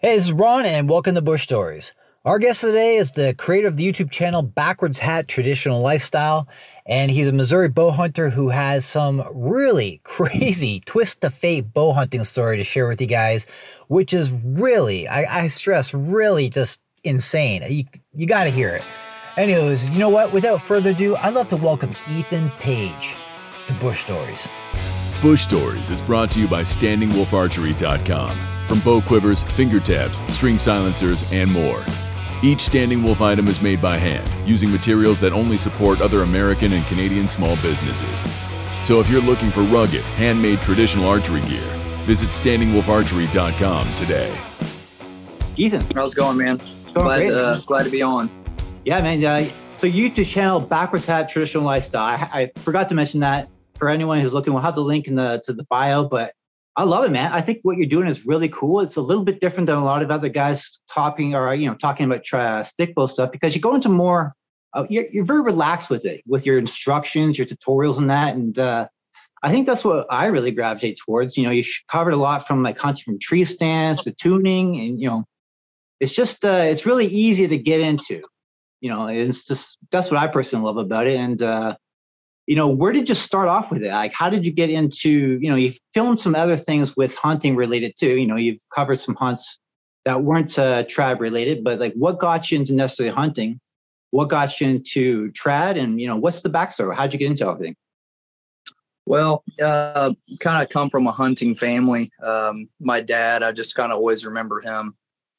Hey, this is Ron, and welcome to Bush Stories. Our guest today is the creator of the YouTube channel Backwards Hat Traditional Lifestyle, and he's a Missouri bow hunter who has some really crazy twist of fate bow hunting story to share with you guys, which is really, I stress, really just insane. You got to hear it. Anyways, you know what? Without further ado, I'd love to welcome Ethan Page to Bush Stories. Bush Stories is brought to you by StandingWolfArchery.com. From bow quivers, finger tabs, string silencers, and more. Each Standing Wolf item is made by hand, using materials that only support other American and Canadian small businesses. So if you're looking for rugged, handmade traditional archery gear, visit StandingWolfArchery.com today. Ethan, how's it going, man? Glad to be on. Yeah, man. So YouTube channel Backwards Hat Traditional Lifestyle. I forgot to mention that for anyone who's looking. We'll have the link to the bio, but I love it, man. I think what you're doing is really cool. It's a little bit different than a lot of other guys talking about stick bow stuff, because you go into more. You're very relaxed with it, with your instructions, your tutorials, and that. And I think that's what I really gravitate towards. You know, you covered a lot from like hunting from tree stands to tuning, and it's just it's really easy to get into. It's just that's what I personally love about it. And where did you start off with it? Like, how did you get into, you've filmed some other things with hunting related too. You've covered some hunts that weren't trad related, but like what got you into necessarily hunting? What got you into trad? And, what's the backstory? How'd you get into everything? Well, kind of come from a hunting family. My dad, I just kind of always remember him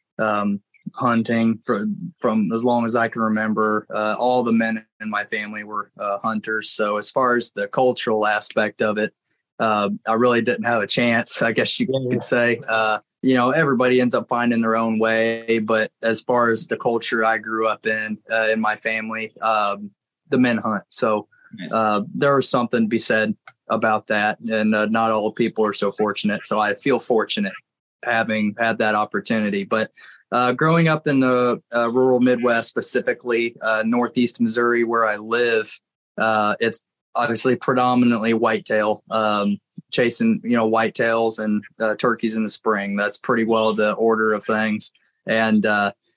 hunting from as long as I can remember. All the men in my family were hunters. So as far as the cultural aspect of it, I really didn't have a chance, I guess you could say. Everybody ends up finding their own way. But as far as the culture I grew up in my family, the men hunt. So there was something to be said about that. And not all people are so fortunate. So I feel fortunate having had that opportunity. But growing up in the rural Midwest, specifically Northeast Missouri, where I live, it's obviously predominantly whitetail, chasing, whitetails and turkeys in the spring. That's pretty well the order of things. And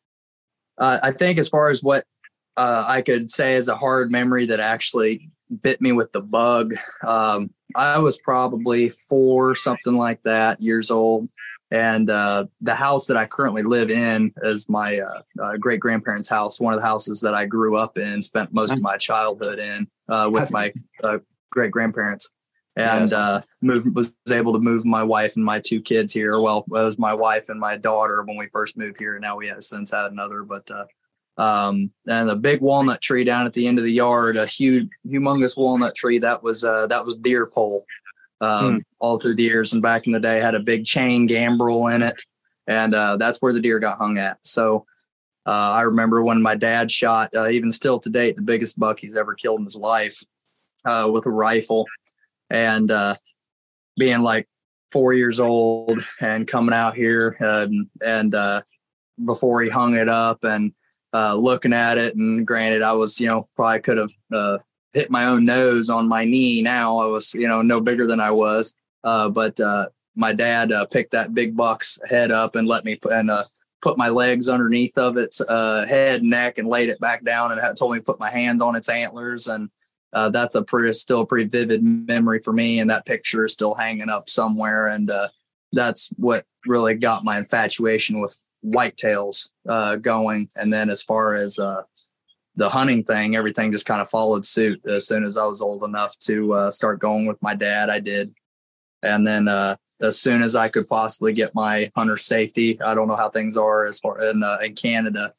I think as far as what I could say is a hard memory that actually bit me with the bug, I was probably 4, something like that, years old. And the house that I currently live in is my great-grandparents' house, one of the houses that I grew up in, spent most of my childhood in with my great-grandparents. And was able to move my wife and my 2 kids here. Well, it was my wife and my daughter when we first moved here. Now we have since had another. But and a big walnut tree down at the end of the yard, a humongous walnut tree, that was deer pole. All through the years, and back in the day had a big chain gambrel in it, and that's where the deer got hung at. So I remember when my dad shot, even still to date, the biggest buck he's ever killed in his life with a rifle, and being like 4 years old and coming out here and before he hung it up and looking at it, and granted I was probably could have hit my own nose on my knee. Now I was, no bigger than I was. But my dad picked that big buck's head up and let me put my legs underneath of its head, neck, and laid it back down, and told me to put my hand on its antlers. And that's still a pretty vivid memory for me. And that picture is still hanging up somewhere. And that's what really got my infatuation with whitetails going. And then as far as the hunting thing, everything just kind of followed suit. As soon as I was old enough to start going with my dad, I did. And then as soon as I could possibly get my hunter safety, I don't know how things are as far in Canada.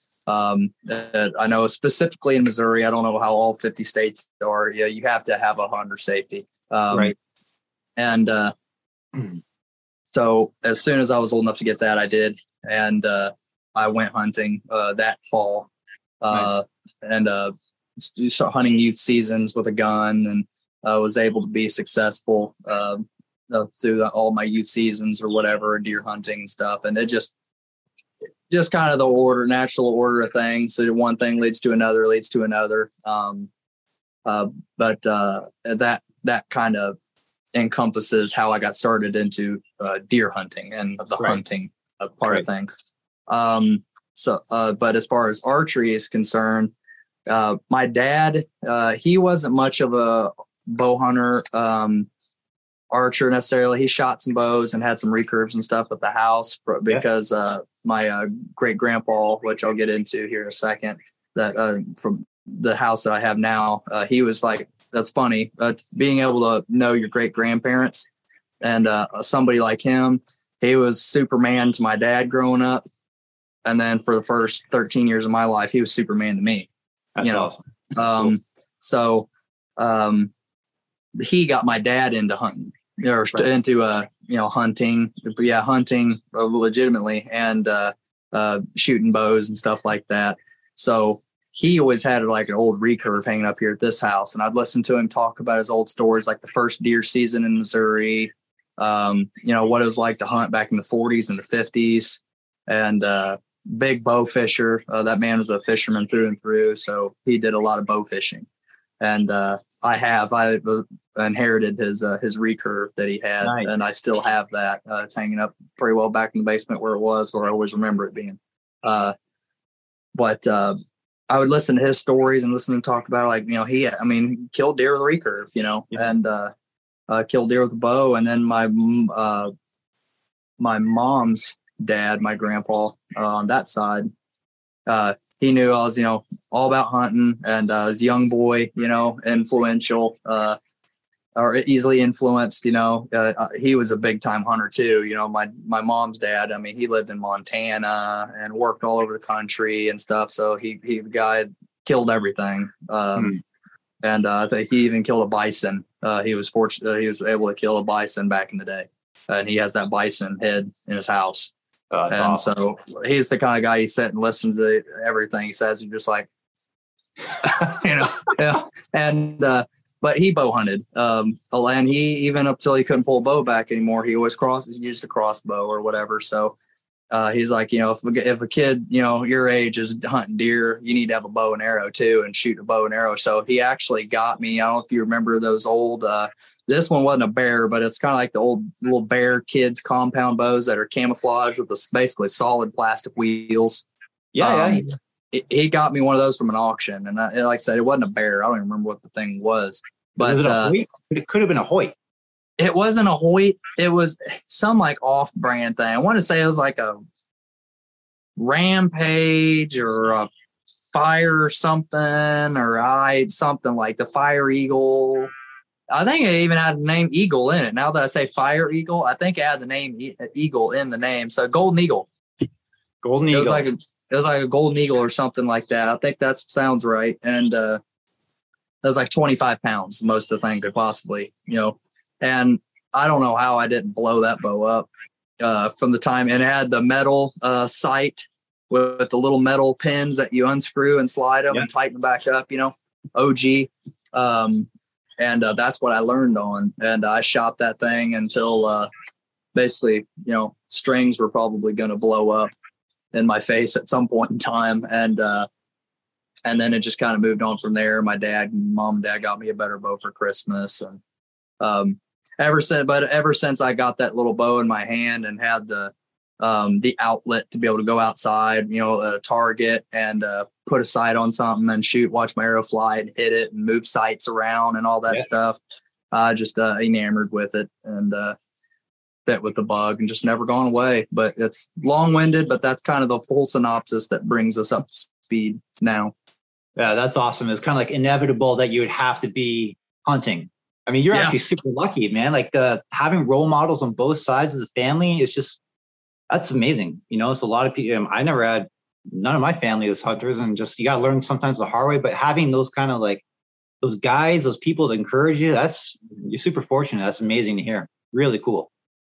I know specifically in Missouri, I don't know how all 50 states are. Yeah, you have to have a hunter safety. Right. And so as soon as I was old enough to get that, I did. And I went hunting that fall. Nice. And start hunting youth seasons with a gun, and was able to be successful through all my youth seasons or whatever, deer hunting and stuff. And it just kind of the natural order of things. So one thing leads to another. But that kind of encompasses how I got started into deer hunting and the hunting part of things. But as far as archery is concerned, my dad, he wasn't much of a bow hunter, archer necessarily. He shot some bows and had some recurves and stuff at the house because my great grandpa, which I'll get into here in a second, that from the house that I have now, he was like, that's funny, being able to know your great grandparents and somebody like him. He was Superman to my dad growing up. And then for the first 13 years of my life, he was Superman to me. That's awesome. So he got my dad into hunting or into, hunting, hunting legitimately and shooting bows and stuff like that. So he always had like an old recurve hanging up here at this house. And I'd listen to him talk about his old stories, like the first deer season in Missouri, what it was like to hunt back in the 40s and the 50s, and big bow fisher. That man was a fisherman through and through. So he did a lot of bow fishing. And I inherited his recurve that he had. Nice. And I still have that. It's hanging up pretty well back in the basement where I always remember it being. But I would listen to his stories and listen to him talk about he killed deer with a recurve, and killed deer with a bow. And then my mom's dad, my grandpa, on that side, he knew I was, all about hunting, and as a young boy, influential, or easily influenced, he was a big time hunter too. My mom's dad, he lived in Montana and worked all over the country and stuff. So the guy killed everything. And he even killed a bison. He was fortunate. He was able to kill a bison back in the day, and he has that bison head in his house. And awesome. So he's the kind of guy you sit and listen to everything he says. You're just like, And but he bow hunted, and he even up till he couldn't pull a bow back anymore. He always used a crossbow or whatever. So he's like, if a kid, your age is hunting deer, you need to have a bow and arrow too, and shoot a bow and arrow. So he actually got me. I don't know if you remember those old. This one wasn't a bear, but it's kind of like the old little Bear Kids compound bows that are camouflaged with basically solid plastic wheels. Yeah. He got me one of those from an auction. And like I said, it wasn't a bear. I don't even remember what the thing was. But was it a Hoyt? It could have been a Hoyt. It wasn't a Hoyt. It was some like off-brand thing. I want to say it was like a Rampage or a Fire something, or something like the Fire Eagle. I think it even had the name Eagle in it. Now that I say Fire Eagle, I think it had the name Eagle in the name. So Golden Eagle. Golden Eagle. It was like a Golden Eagle or something like that. I think that sounds right. And it was like 25 pounds, most of the thing could possibly, And I don't know how I didn't blow that bow up from the time. And it had the metal sight with the little metal pins that you unscrew and slide them and tighten them back up, OG. And that's what I learned on. And I shot that thing until basically, strings were probably going to blow up in my face at some point in time. And then it just kind of moved on from there. Mom and dad got me a better bow for Christmas. And ever since I got that little bow in my hand and had the outlet to be able to go outside, a target and put a sight on something and shoot, watch my arrow fly and hit it and move sights around and all that stuff. Just enamored with it and bit with the bug and just never gone away. But it's long-winded, but that's kind of the full synopsis that brings us up to speed now. Yeah, that's awesome. It's kind of like inevitable that you would have to be hunting. I mean, you're actually super lucky, man. Like having role models on both sides of the family is just, that's amazing. It's a lot of people. I never had, none of my family was hunters, and just, you got to learn sometimes the hard way, but having those kind of like those guides, those people to encourage you, you're super fortunate. That's amazing to hear. Really cool.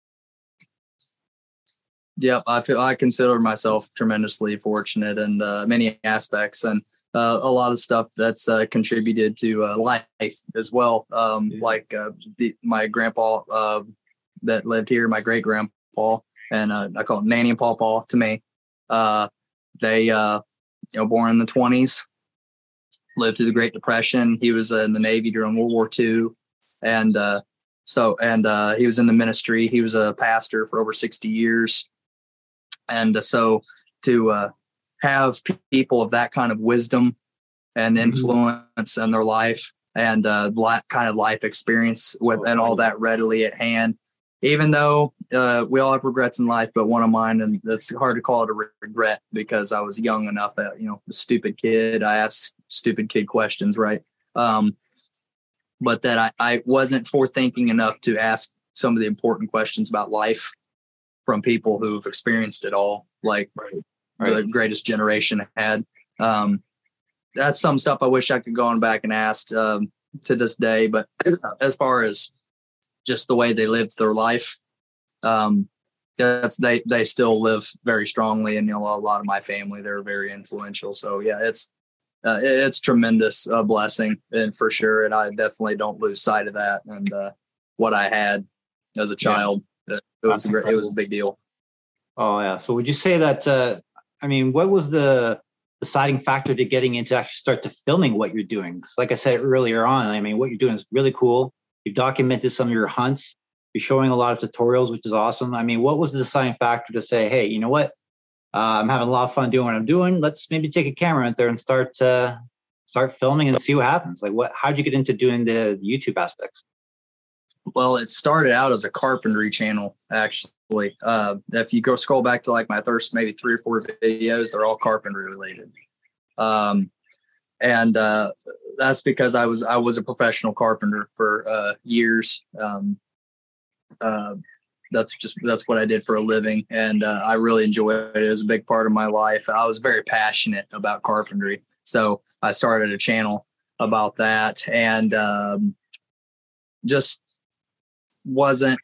Yep. I consider myself tremendously fortunate in many aspects, and a lot of stuff that's contributed to life as well. Like my grandpa that lived here, my great grandpa, and I call him Nanny and Pawpaw to me. They, born in the 20s, lived through the Great Depression. He was in the Navy during World War II. And he was in the ministry. He was a pastor for over 60 years. And so to have people of that kind of wisdom and influence in their life, and kind of life experience and all that readily at hand. Even though we all have regrets in life, but one of mine, and it's hard to call it a regret because I was young enough that, a stupid kid, I asked stupid kid questions, right? But that I wasn't forethinking enough to ask some of the important questions about life from people who've experienced it all, like the greatest generation had. That's some stuff I wish I could go on back and ask to this day. But as far as just the way they lived their life, they still live very strongly. And, a lot of my family, they're very influential. So yeah, it's tremendous blessing, and for sure. And I definitely don't lose sight of that. And what I had as a child, it was a big deal. Oh yeah. So would you say that, what was the deciding factor to getting into actually start to filming what you're doing? Because like I said earlier on, what you're doing is really cool. You've documented some of your hunts. You're showing a lot of tutorials, which is awesome. What was the deciding factor to say, hey, you know what? I'm having a lot of fun doing what I'm doing. Let's maybe take a camera out there and start filming and see what happens. How'd you get into doing the YouTube aspects? Well, it started out as a carpentry channel, actually. If you go scroll back to my first maybe 3 or 4 videos, they're all carpentry related. And that's because I was a professional carpenter for years. That's what I did for a living, and I really enjoyed it. It was a big part of my life. I was very passionate about carpentry, so I started a channel about that, and just wasn't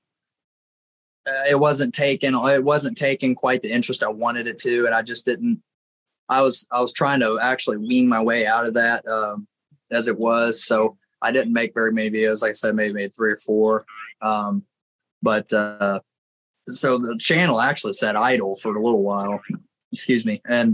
taking quite the interest I wanted it to, and I just didn't. I was trying to actually wean my way out of that as it was, so I didn't make very many videos. Like I said, maybe made 3 or 4. But so the channel actually sat idle for a little while, excuse me. And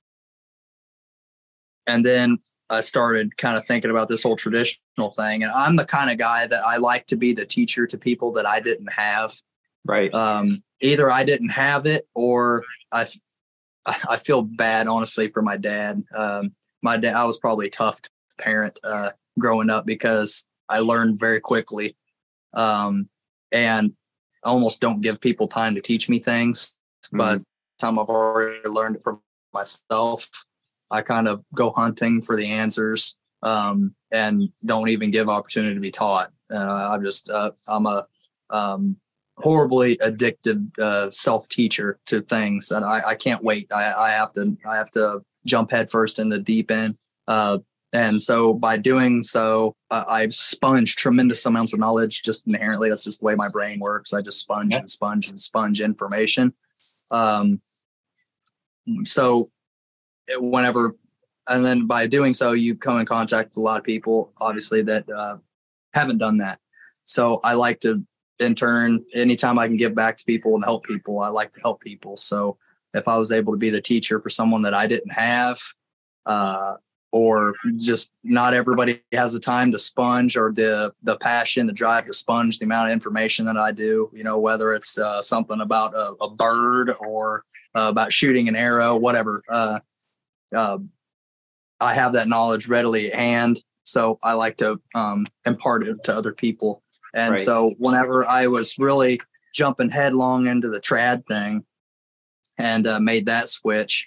then I started kind of thinking about this whole traditional thing. And I'm the kind of guy that I like to be the teacher to people that I didn't have. Right. Either I didn't have it, or I feel bad, honestly, for my dad. My dad, I was probably a tough parent growing up because I learned very quickly. And I almost don't give people time to teach me things. By the time I've already learned it for myself, I kind of go hunting for the answers, and don't even give opportunity to be taught. I'm a horribly addictive self-teacher to things that I can't wait. I have to jump headfirst in the deep end. And so by doing so, I've sponged tremendous amounts of knowledge just inherently. That's just the way my brain works. I just sponge and sponge and sponge information. So whenever, and then by doing so, you come in contact with a lot of people, obviously, that haven't done that. So I like to, in turn, anytime I can give back to people and help people, I like to help people. So if I was able to be the teacher for someone that I didn't have, or just not everybody has the time to sponge, or the passion, the drive to sponge the amount of information that I do, whether it's something about a bird or about shooting an arrow, whatever. I have that knowledge readily at hand, so I like to impart it to other people. And so whenever I was really jumping headlong into the trad thing and made that switch,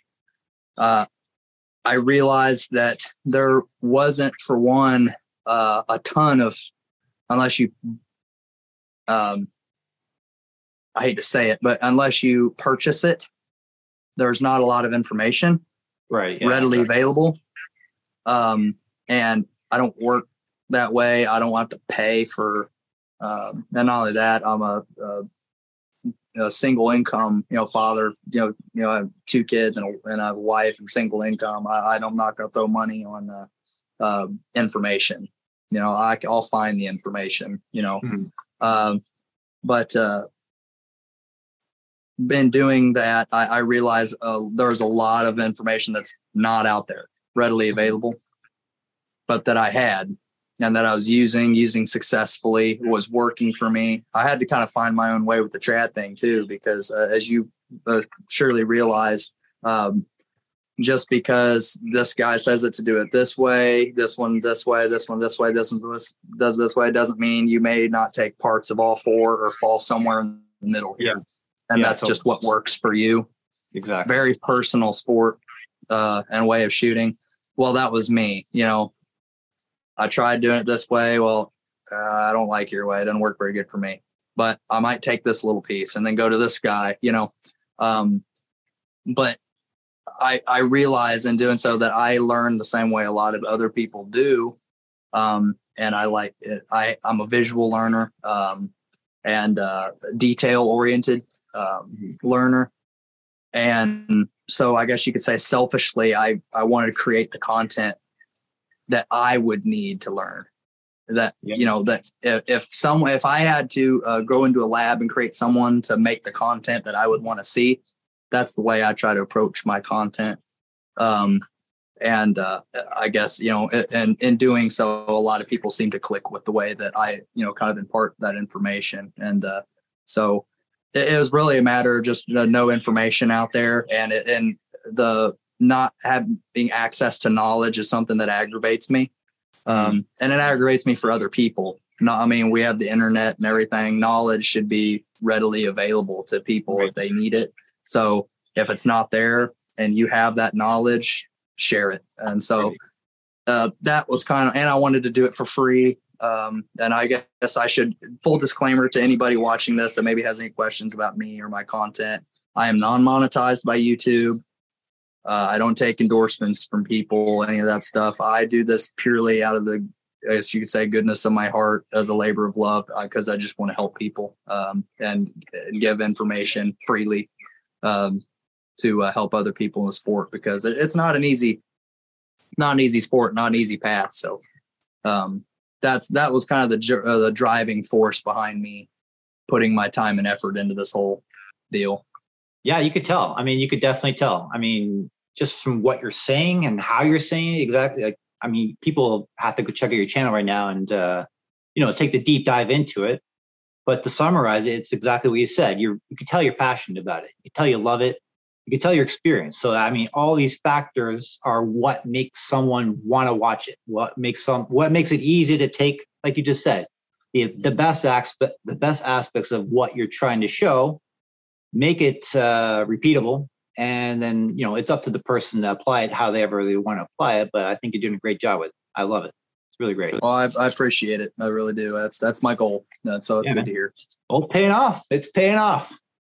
I realized that there wasn't, for one, a ton of, unless you, I hate to say it, but unless you purchase it, there's not a lot of information readily available. And I don't work that way. I don't have to pay for, and not only that, I'm a single income, father, I have 2 kids and I have a wife and single income. I'm not going to throw money on information. I'll find the information, but been doing that. I realize there's a lot of information that's not out there readily available, but that I had, and that I was using successfully, was working for me. I had to kind of find my own way with the trad thing too, because as you surely realize, Just because this guy says it to do it this way, this one this way, this one this way, this one does this way, doesn't mean you may not take parts of all four or fall somewhere in the middle here. And that's just what works for you. Exactly. Very personal sport and way of shooting. Well, that was me. I tried doing it this way. Well, I don't like your way. It doesn't work very good for me. But I might take this little piece and then go to this guy, But I realize in doing so that I learn the same way a lot of other people do. And I like it. I'm a visual learner and detail oriented learner. And so I guess you could say selfishly, I wanted to create the content that I would need to learn. That, that if I had to go into a lab and create someone to make the content that I would want to see, that's the way I try to approach my content. I guess, and in doing so, a lot of people seem to click with the way that I, kind of impart that information. And so it was really a matter of just no information out there, and the not having access to knowledge is something that aggravates me. And it aggravates me for other people. We have the internet and everything. Knowledge should be readily available to people if they need it. So if it's not there and you have that knowledge, share it. And so that was and I wanted to do it for free. And I guess I should, full disclaimer to anybody watching this that maybe has any questions about me or my content. I am non-monetized by YouTube. I don't take endorsements from people, any of that stuff. I do this purely out of the, I guess you could say, goodness of my heart, as a labor of love, because I just want to help people and give information freely to help other people in the sport, because it's not an easy sport, not an easy path. So that was kind of the driving force behind me putting my time and effort into this whole deal. Yeah, you could tell. You could definitely tell. Just from what you're saying and how you're saying it, exactly. People have to go check out your channel right now and, take the deep dive into it. But to summarize it, it's exactly what you said. You can tell you're passionate about it. You can tell you love it. You can tell your experience. So, all these factors are what makes someone want to watch it. What makes it easy to take, like you just said, the best aspects of what you're trying to show, make it repeatable. And then, it's up to the person to apply it however they want to apply it. But I think you're doing a great job with it. I love it. It's really great. Well, I appreciate it. I really do. That's my goal. So it's good to hear. Well, paying off. It's paying off.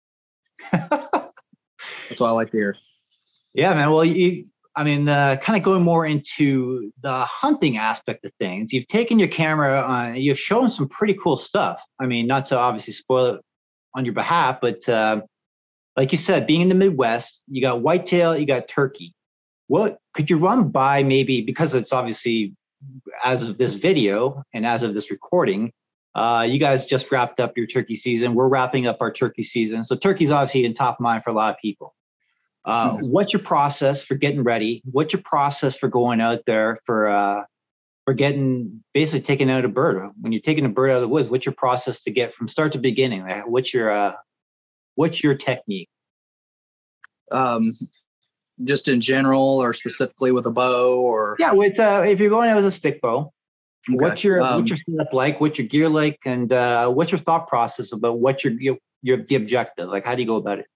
That's what I like to hear. Yeah, man. Well, kind of going more into the hunting aspect of things, you've taken your camera, you've shown some pretty cool stuff. Not to obviously spoil it on your behalf, but like you said, being in the Midwest, you got whitetail, you got turkey. What could you run by, maybe, because it's obviously, as of this video and as of this recording, you guys just wrapped up your turkey season. We're wrapping up our turkey season. So turkey's obviously in top of mind for a lot of people. What's your process for getting ready? What's your process for going out there for basically taking out a bird? When you're taking a bird out of the woods, what's your process to get from start to beginning? What's your technique? Just in general, or specifically with a bow, or if you're going out with a stick bow, okay. what's your setup like? What's your gear like? And what's your thought process about what's the objective? Like, how do you go about it?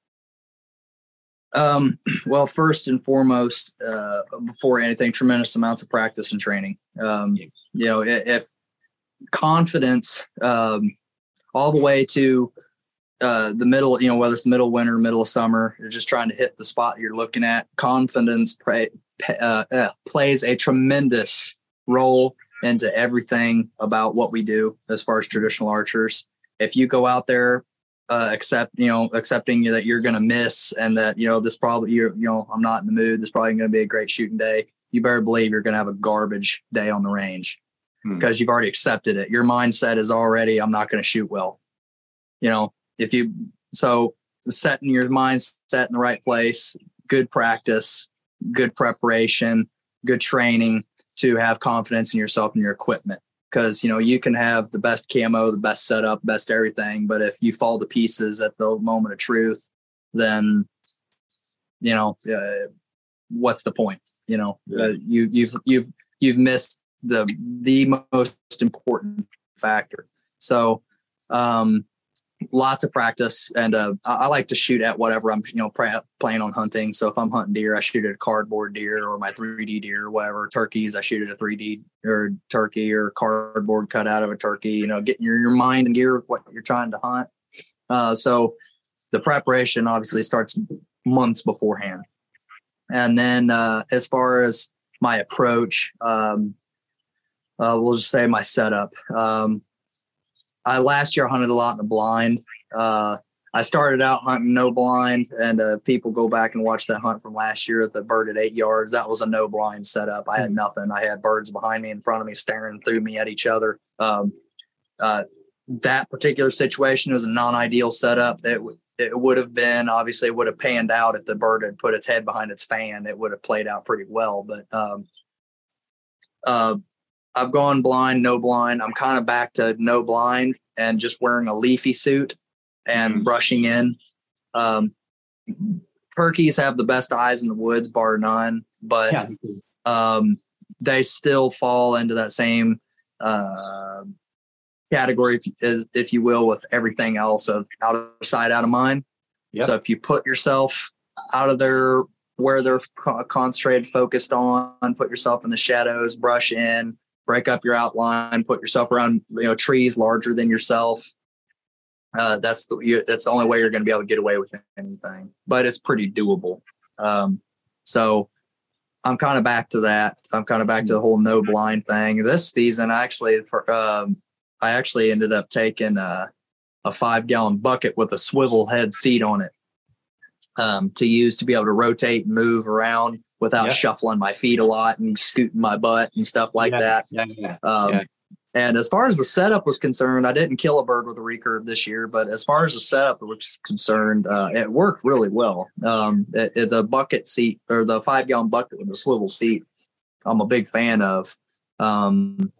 Well, first and foremost, before anything, tremendous amounts of practice and training. If confidence, all the way to the middle, whether it's the middle of winter, middle of summer, you're just trying to hit the spot you're looking at. Confidence plays a tremendous role into everything about what we do as far as traditional archers. If you go out there, accepting that you're going to miss, and that, this probably, I'm not in the mood, this probably going to be a great shooting day, you better believe you're going to have a garbage day on the range, because you've already accepted it. Your mindset is already, I'm not going to shoot well. So setting your mindset in the right place, good practice, good preparation, good training to have confidence in yourself and your equipment. Because, you can have the best camo, the best setup, best everything, but if you fall to pieces at the moment of truth, then what's the point? You've missed the most important factor. So, lots of practice, and I like to shoot at whatever I'm planning on hunting. So if I'm hunting deer, I shoot at a cardboard deer or my 3D deer or whatever. Turkeys, I shoot at a 3D or turkey or cardboard cut out of a turkey. Getting your mind and gear with what you're trying to hunt. So the preparation obviously starts months beforehand, and then as far as my approach, we'll just say my setup. Last year I hunted a lot in the blind. I started out hunting no blind, and people go back and watch that hunt from last year at the bird at 8 yards. That was a no blind setup. I had nothing. I had birds behind me, in front of me, staring through me at each other. That particular situation was a non-ideal setup. It would have been, obviously it would have panned out if the bird had put its head behind its fan. It would have played out pretty well. But I've gone blind, no blind. I'm kind of back to no blind and just wearing a leafy suit and brushing in. Turkeys have the best eyes in the woods, bar none, but they still fall into that same category, if you will, with everything else of out of sight, out of mind. Yep. So if you put yourself out of their where they're concentrated, focused on, put yourself in the shadows, brush in, break up your outline, put yourself around trees larger than yourself. That's the only way you're going to be able to get away with anything, but it's pretty doable. So I'm kind of back to that. I'm kind of back to the whole no blind thing. This season, I actually ended up taking a 5-gallon bucket with a swivel head seat on it to use to be able to rotate and move around without shuffling my feet a lot and scooting my butt and stuff like that. And as far as the setup was concerned, I didn't kill a bird with a recurve this year, but as far as the setup was concerned, it worked really well. The bucket seat, or the 5-gallon bucket with the swivel seat, I'm a big fan of. And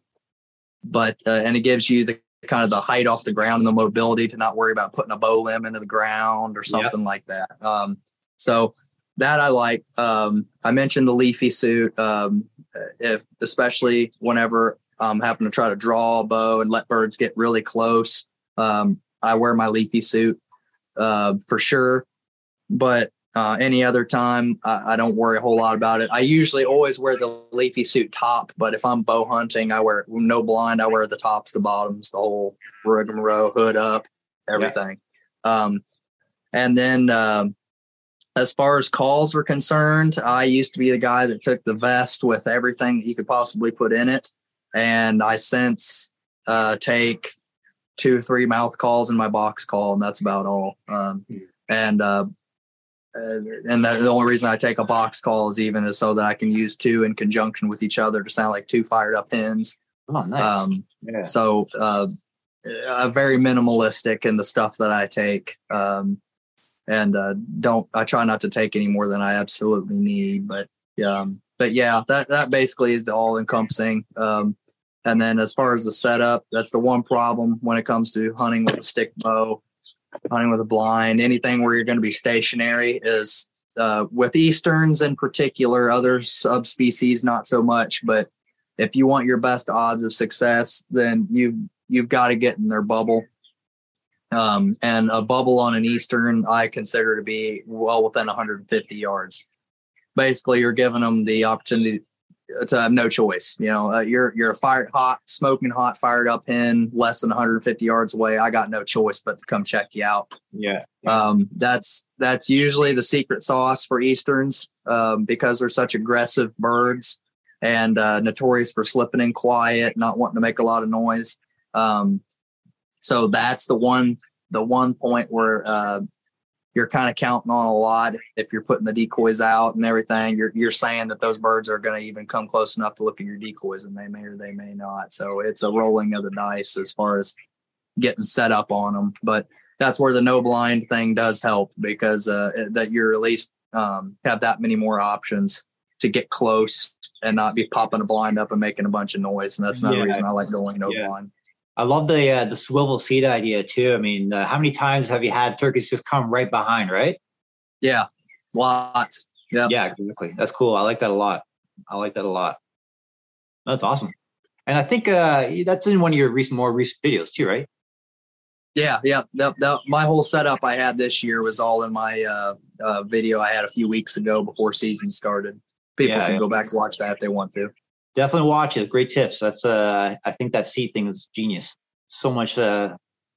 it gives you the kind of the height off the ground and the mobility to not worry about putting a bow limb into the ground or something like that. So that I like. I mentioned the leafy suit. Especially whenever I'm having to try to draw a bow and let birds get really close, I wear my leafy suit for sure. But any other time, I don't worry a whole lot about it. I usually always wear the leafy suit top, but if I'm bow hunting, I wear no blind. I wear the tops, the bottoms, the whole rigmarole, hood up, everything. And then as far as calls are concerned, I used to be the guy that took the vest with everything that you could possibly put in it. And I since take 2 or 3 mouth calls in my box call, and that's about all. And the only reason I take a box call is so that I can use 2 in conjunction with each other to sound like 2 fired up hens. Oh, nice. So very minimalistic in the stuff that I take. I try not to take any more than I absolutely need, but that basically is the all encompassing. And then as far as the setup, that's the one problem when it comes to hunting with a stick bow, hunting with a blind, anything where you're going to be stationary is with Easterns in particular, other subspecies, not so much, but if you want your best odds of success, then you've got to get in their bubble. And a bubble on an Eastern, I consider to be well within 150 yards. Basically, you're giving them the opportunity to have no choice. You're a smoking hot, fired up hen less than 150 yards away. I got no choice but to come check you out. Yeah. That's usually the secret sauce for Easterns because they're such aggressive birds and notorious for slipping in quiet, not wanting to make a lot of noise. So that's the one point where you're kind of counting on a lot. If you're putting the decoys out and everything, you're saying that those birds are going to even come close enough to look at your decoys, and they may or they may not. So it's a rolling of the dice as far as getting set up on them. But that's where the no blind thing does help, because that you're at least have that many more options to get close and not be popping a blind up and making a bunch of noise. And that's another reason I like going no blind. I love the swivel seat idea too. I mean, how many times have you had turkeys just come right behind, right? Yeah. Lots. Yeah, exactly. That's cool. I like that a lot. That's awesome. And I think that's in one of your more recent videos too, right? Yeah. My whole setup I had this year was all in my video I had a few weeks ago before season started. People can go back and watch that if they want to. Definitely watch it. Great tips. That's I think that seat thing is genius. So much. No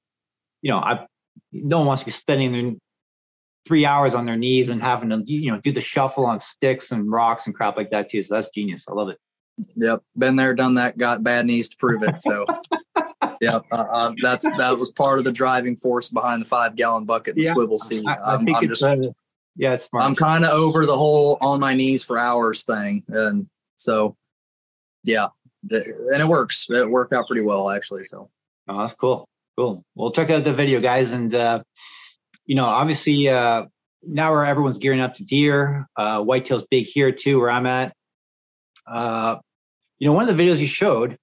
one wants to be spending 3 hours on their knees and having to do the shuffle on sticks and rocks and crap like that too. So that's genius. I love it. Yep, been there, done that. Got bad knees to prove it. So, that was part of the driving force behind the 5-gallon bucket and swivel seat. I think it's smart. I'm kind of over the whole on my knees for hours thing, and so and it works. It worked out pretty well actually. So, that's cool. Well, check out the video, guys, and obviously now where everyone's gearing up to deer, whitetail's big here too, where I'm at. One of the videos you showed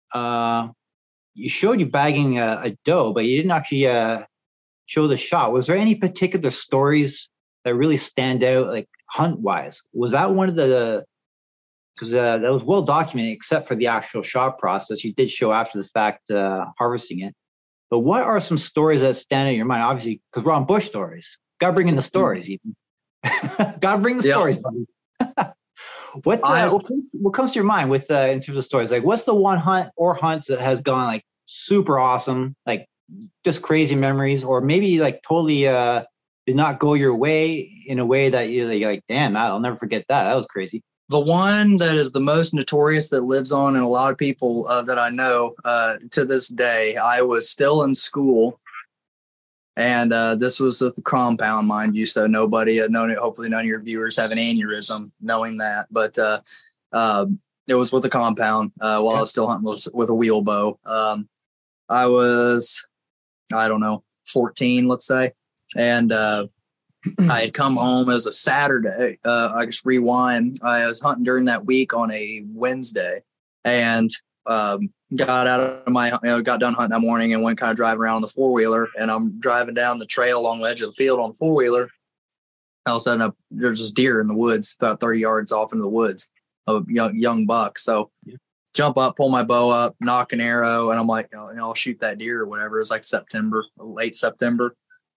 you bagging a doe, but you didn't actually show the shot. Was there any particular stories that really stand out, like hunt wise? Was that one of because that was well documented, except for the actual shot process. You did show after the fact harvesting it. But what are some stories that stand out in your mind? Obviously, because we're on bush stories. Got to bring in the stories, even. Got to bring the stories, buddy. What comes to your mind with in terms of stories? Like, what's the one hunt or hunts that has gone like super awesome, like just crazy memories, or maybe like totally did not go your way in a way that you're like, damn, I'll never forget that. That was crazy. The one that is the most notorious that lives on in a lot of people that I know to this day, I was still in school. And this was at the compound, mind you, so hopefully none of your viewers have an aneurysm knowing that. But it was with the compound while I was still hunting with a wheel bow. I was, 14, let's say. And I had come home. It was a Saturday. I just rewind. I was hunting during that week on a Wednesday. And got done hunting that morning and went kind of driving around on the 4-wheeler, and I'm driving down the trail along the edge of the field on the 4-wheeler. All of a sudden there's this deer in the woods about 30 yards off into the woods, a young buck. So jump up, pull my bow up, knock an arrow, and I'm like, I'll shoot that deer or whatever. It was like late September.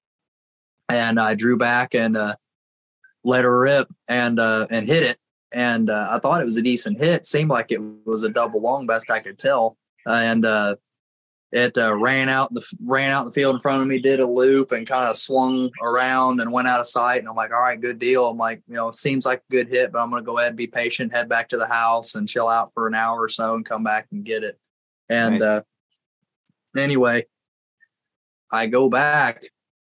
And I drew back and let her rip and hit it. And I thought it was a decent hit. Seemed like it was a double long, best I could tell. And it ran out in the field in front of me, did a loop, and kind of swung around and went out of sight. And I'm like, all right, good deal. I'm like, seems like a good hit, but I'm going to go ahead and be patient, head back to the house and chill out for an hour or so and come back and get it. And anyway, I go back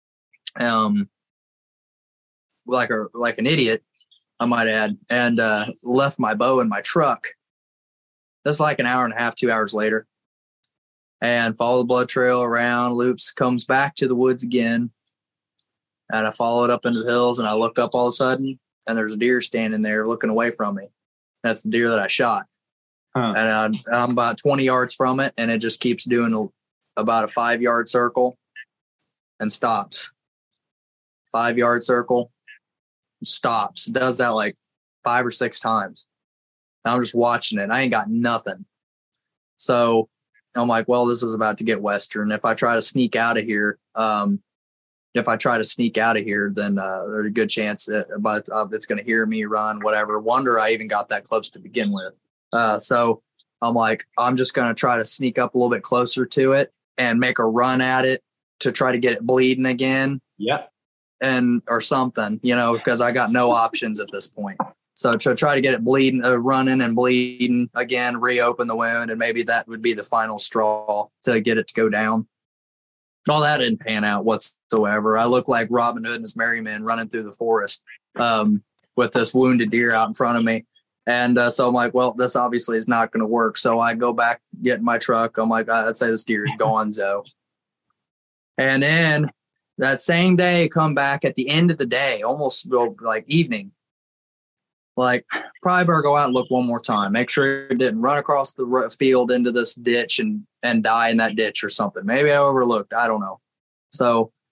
like an idiot, I might add, and left my bow in my truck. That's like an hour and a half, 2 hours later, and follow the blood trail around, loops, comes back to the woods again. And I follow it up into the hills, and I look up all of a sudden, and there's a deer standing there looking away from me. That's the deer that I shot. And I'm about 20 yards from it, and it just keeps doing about a 5-yard circle and stops. 5-yard circle, stops. It does that like 5 or 6 times. And I'm just watching it. I ain't got nothing. So I'm like, well, this is about to get Western. If I try to sneak out of here, then there's a good chance that it's going to hear me run, whatever. Wonder I even got that close to begin with. So I'm like, I'm just going to try to sneak up a little bit closer to it and make a run at it to try to get it bleeding again. Yep. Or something, because I got no options at this point. So to try to get it bleeding, running and bleeding again, reopen the wound, and maybe that would be the final straw to get it to go down. All that didn't pan out whatsoever. I look like Robin Hood and his merry men running through the forest with this wounded deer out in front of me. And so I'm like, well, this obviously is not going to work. So I go back, get in my truck. I'm like, I'd say this deer is gonzo. And then that same day, come back at the end of the day, almost like evening. Like, probably better go out and look one more time. Make sure it didn't run across the field into this ditch and die in that ditch or something. Maybe I overlooked. I don't know. So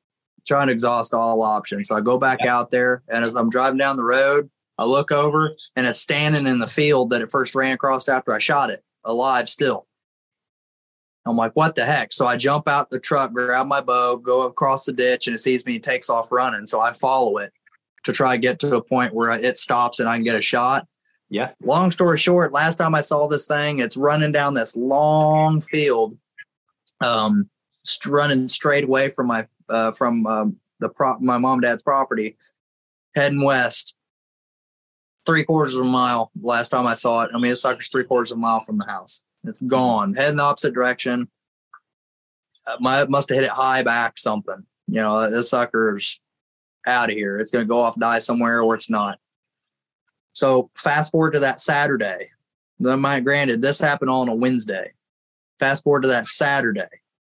trying to exhaust all options. So I go back out there, and as I'm driving down the road, I look over, and it's standing in the field that it first ran across after I shot it, alive still. I'm like, what the heck? So I jump out the truck, grab my bow, go across the ditch, and it sees me and takes off running. So I follow it to try to get to a point where it stops and I can get a shot. Yeah. Long story short, last time I saw this thing, it's running down this long field, running straight away from my my mom and dad's property, heading west. 3/4 of a mile last time I saw it. I mean, this sucker's 3/4 of a mile from the house. It's gone, heading the opposite direction. Must have hit it high back something. You know, this sucker's out of here. It's going to go off, die somewhere, or it's not. So fast forward to that Saturday. Granted, this happened on a Wednesday. Fast forward to that Saturday.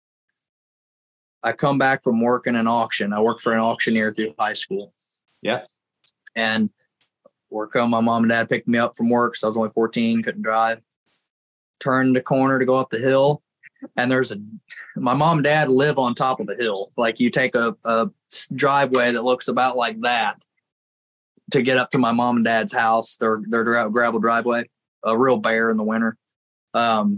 I come back from working an auction. I worked for an auctioneer through high school. Yeah. And my mom and dad picked me up from work because I was only 14, couldn't drive. Turned the corner to go up the hill, and my mom and dad live on top of the hill. Like, you take a driveway that looks about like that to get up to my mom and dad's house. Their gravel driveway, a real bear in the winter. I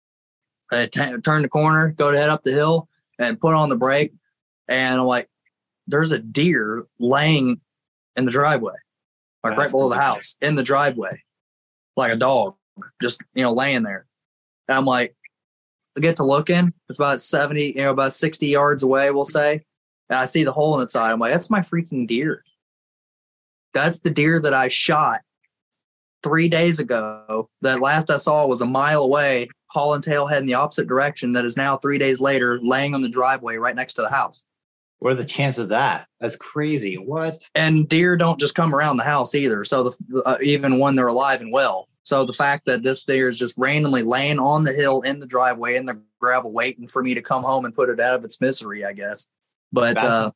turn the corner, go to head up the hill, and put on the brake, and I'm like, there's a deer laying in the driveway, like right below the house, in the driveway, like a dog, just laying there. And I'm like, I get to looking. It's about 60 yards away, we'll say. And I see the hole in the side. I'm like, that's my freaking deer. That's the deer that I shot 3 days ago. That last I saw was a mile away, hauling tail heading the opposite direction. That is now 3 days later laying on the driveway right next to the house. What are the chances of that? That's crazy. What? And deer don't just come around the house either. So even when they're alive and well. So the fact that this deer is just randomly laying on the hill in the driveway in the gravel, waiting for me to come home and put it out of its misery, I guess. But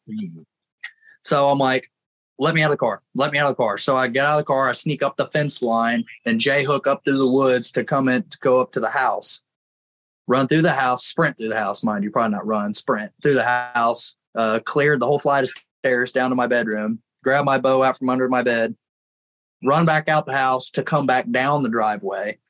so I'm like, let me out of the car. Let me out of the car. So I get out of the car. I sneak up the fence line and J-hook up through the woods to go up to the house. Run through the house, sprint through the house, mind you, probably not run, sprint through the house, cleared the whole flight of stairs down to my bedroom, grab my bow out from under my bed, run back out the house to come back down the driveway.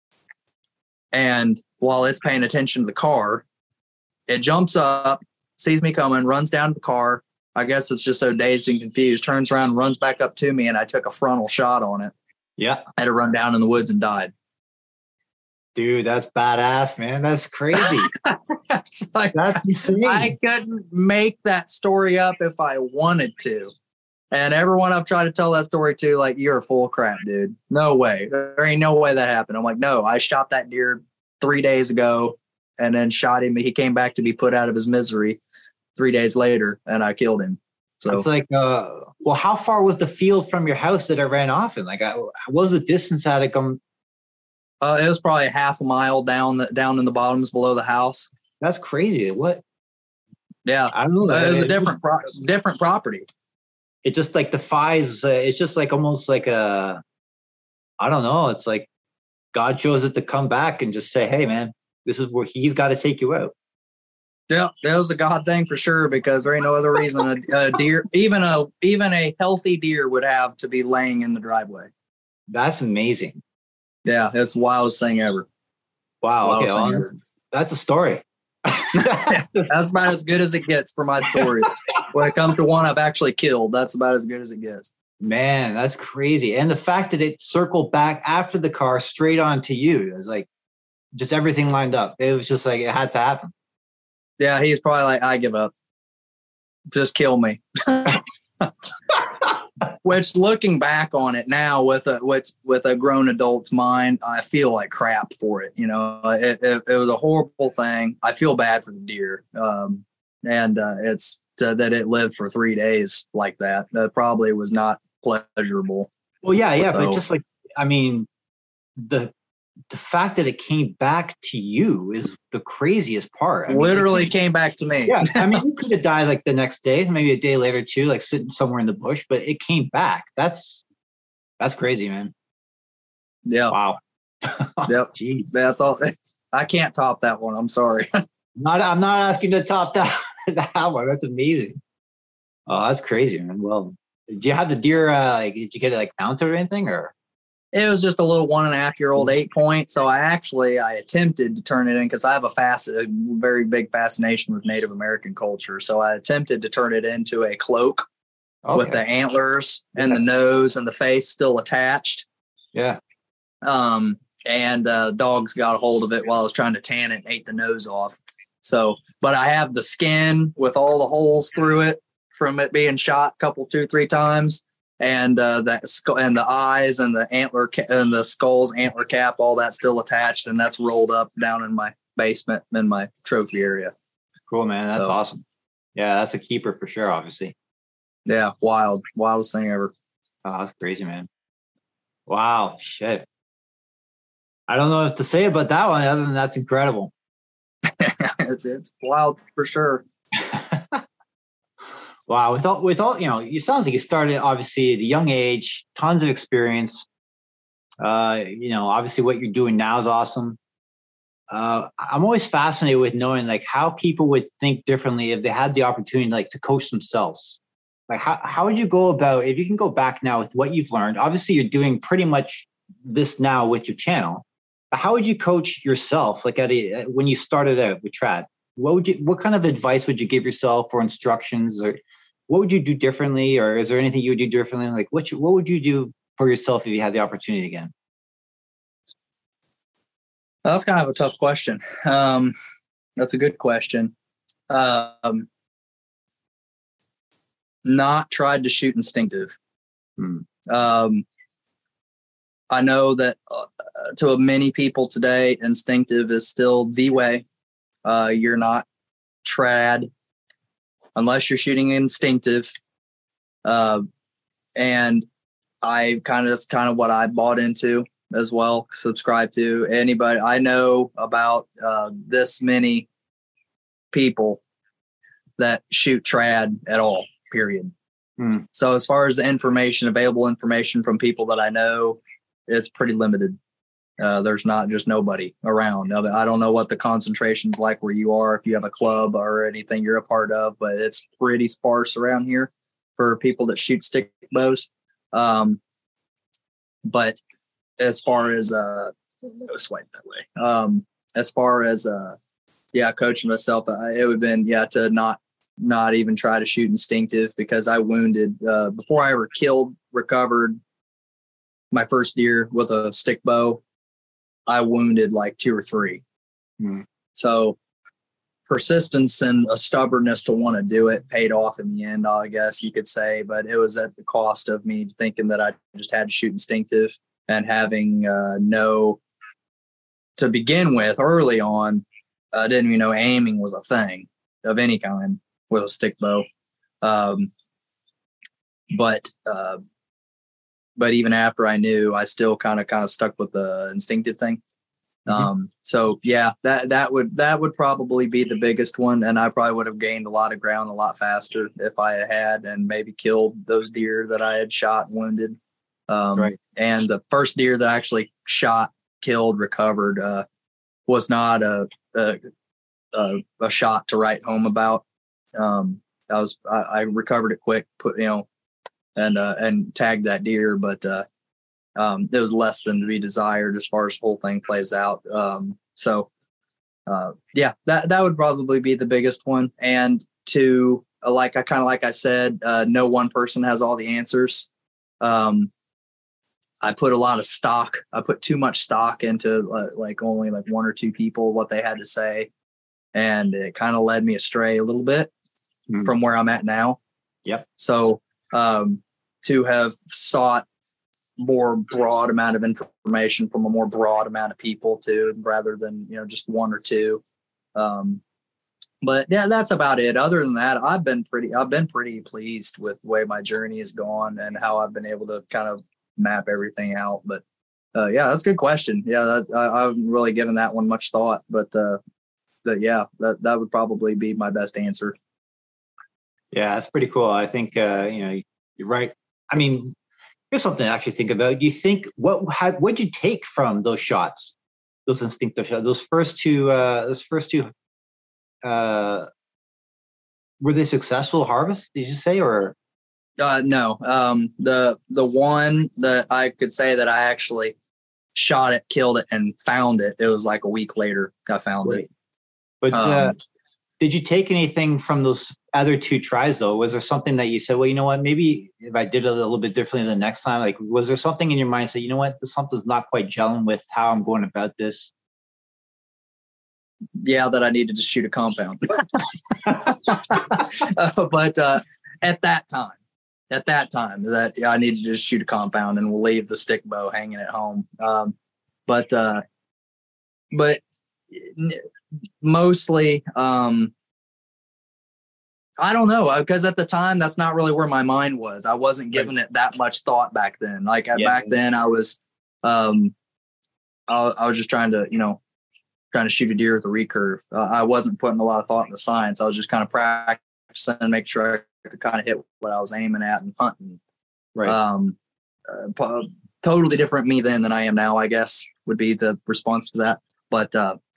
And while it's paying attention to the car, it jumps up, sees me coming, runs down to the car. I guess it's just so dazed and confused, turns around, runs back up to me, and I took a frontal shot on it. Yeah. I had to run down in the woods and died. Dude, that's badass, man. That's crazy. That's insane. I couldn't make that story up if I wanted to. And everyone I've tried to tell that story to, like, you're full of crap, dude. No way. There ain't no way that happened. I'm like, no, I shot that deer 3 days ago and then shot him. He came back to be put out of his misery 3 days later, and I killed him. So it's like, well, how far was the field from your house that I ran off in? Like, what was the distance at it? It was probably half a mile down in the bottoms below the house. That's crazy. What? Yeah, I don't know. It was a different property. It just like defies. It's just like almost like I don't know. It's like God chose it to come back and just say, "Hey, man, this is where He's got to take you out." Yeah, that was a God thing for sure, because there ain't no other reason a deer, even a healthy deer, would have to be laying in the driveway. That's amazing. Yeah, it's the wildest thing ever. Wow. Okay, well, that's a story. That's about as good as it gets for my stories. When it comes to one I've actually killed, that's about as good as it gets. Man, that's crazy. And the fact that it circled back after the car straight on to you, it was like just everything lined up. It was just like it had to happen. Yeah, he's probably like, I give up. Just kill me. Which, looking back on it now with a grown adult's mind, I feel like crap for it. You know, it was a horrible thing. I feel bad for the deer. It's that it lived for 3 days like that. That probably was not pleasurable. Well, yeah, so, but just like, I mean, the fact that it came back to you is the craziest part. I mean, literally came back to me. Yeah, I mean, you could have died like the next day, maybe a day later too, like sitting somewhere in the bush, but it came back. That's crazy, man. Yeah. Wow. Yep. Jeez. That's all. I can't top that one. I'm sorry. I'm not asking you to top that one. That's amazing. Oh, that's crazy, man. Well, do you have the deer? Did you get it like mounted or anything, or? It was just a little 1.5-year-old 8-point. So I attempted to turn it in because I have a very big fascination with Native American culture. So I attempted to turn it into a cloak with the antlers and the nose and the face still attached. Yeah. And dogs got a hold of it while I was trying to tan it and ate the nose off. So, but I have the skin with all the holes through it from it being shot 2-3 times. And that skull and the eyes and the antler and the skull's antler cap, all that's still attached, and that's rolled up down in my basement in my trophy area. Cool, man. That's awesome. Yeah, that's a keeper for sure, obviously. Yeah, wildest thing ever. Oh, that's crazy, man. Wow, shit. I don't know what to say about that one other than that's incredible. It's wild for sure. Wow, with all it sounds like you started obviously at a young age, tons of experience. Obviously what you're doing now is awesome. I'm always fascinated with knowing like how people would think differently if they had the opportunity like to coach themselves. Like how would you go about, if you can go back now with what you've learned? Obviously you're doing pretty much this now with your channel. But how would you coach yourself like when you started out with trad? What kind of advice would you give yourself or instructions, or what would you do differently? Or is there anything you would do differently? Like what would you do for yourself if you had the opportunity again? That's kind of a tough question. That's a good question. Not tried to shoot instinctive. I know that to many people today, instinctive is still the way. You're not trad unless you're shooting instinctive. And that's kind of what I bought into as well, subscribe to. Anybody I know about this many people that shoot trad at all, period. So as far as the available information from people that I know, it's pretty limited. There's not just nobody around. I don't know what the concentration's like where you are, if you have a club or anything you're a part of, but it's pretty sparse around here for people that shoot stick bows. But as far as swipe that way. As far as coaching myself, it would have been to not even try to shoot instinctive, because I wounded before I ever recovered my first deer with a stick bow. I wounded like 2 or 3. So persistence and a stubbornness to want to do it paid off in the end, I guess you could say, but it was at the cost of me thinking that I just had to shoot instinctive and having to begin with early on, I didn't even know aiming was a thing of any kind with a stick bow. But even after I knew, I still kind of stuck with the instinctive thing. So yeah, that would probably be the biggest one. And I probably would have gained a lot of ground a lot faster if I had, and maybe killed those deer that I had shot and wounded. Right. And the first deer that I actually shot, killed, recovered, was not a shot to write home about. I recovered it quick, and tagged that deer, but there was less than to be desired as far as the whole thing plays out. That would probably be the biggest one. And to like I said, no one person has all the answers. I put a lot of stock. I put too much stock into only 1 or 2 people, what they had to say. And it kind of led me astray a little bit from where I'm at now. Yep. So, to have sought more broad amount of information from a more broad amount of people rather than, just 1 or 2. But yeah, that's about it. Other than that, I've been pretty pleased with the way my journey has gone and how I've been able to kind of map everything out. But that's a good question. Yeah, I haven't really given that one much thought, but that would probably be my best answer. Yeah, that's pretty cool. I think you're right. I mean, here's something to actually think about. Do you think what'd you take from those shots, those instinctive shots, those first two were they successful harvests? Did you say, or? No. The one that I could say that I actually shot it, killed it, and found it. It was like a week later I found it. But did you take anything from those other 2 tries though? Was there something that you said, well, you know what, maybe if I did it a little bit differently the next time, like, was there something in your mind that, you know what, something's not quite gelling with how I'm going about this? Yeah, that I needed to shoot a compound. But at that time that I needed to just shoot a compound and we'll leave the stick bow hanging at home. But mostly, I don't know, because at the time, that's not really where my mind was. I wasn't giving it that much thought back then. Like back then I was just trying to shoot a deer with a recurve. I wasn't putting a lot of thought into science. I was just kind of practicing and make sure I could kind of hit what I was aiming at and hunting. Right. Totally different me then than I am now, I guess, would be the response to that. But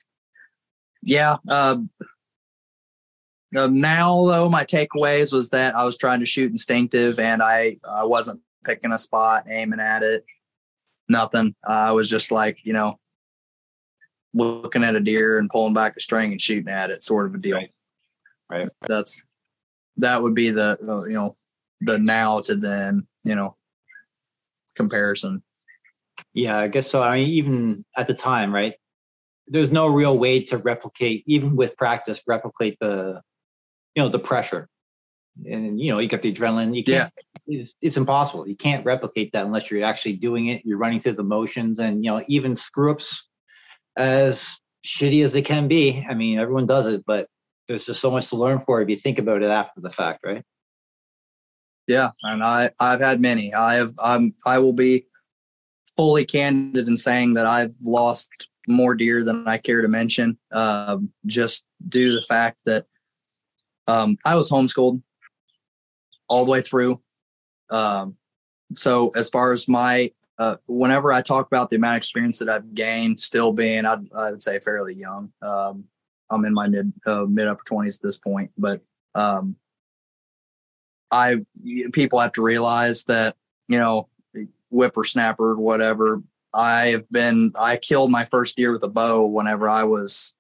now though, my takeaways was that I was trying to shoot instinctive and I wasn't picking a spot, aiming at it, nothing. I was just like, looking at a deer and pulling back a string and shooting at it, sort of a deal. Right. That would be the the now to then, comparison. Yeah, I guess so. I mean, even at the time, right, there's no real way to replicate, even with practice, the pressure. And, you got the adrenaline. You can't, it's impossible. You can't replicate that unless you're actually doing it. You're running through the motions, and, even screw ups, as shitty as they can be. I mean, everyone does it, but there's just so much to learn for if you think about it after the fact, right? Yeah, and I've had many. I will be fully candid in saying that I've lost more deer than I care to mention, just due to the fact that I was homeschooled all the way through. So as far as my whenever I talk about the amount of experience that I've gained, still being, I would say, fairly young. I'm in my mid upper 20s at this point, but people have to realize that, whippersnapper, whatever. I killed my first deer with a bow whenever I was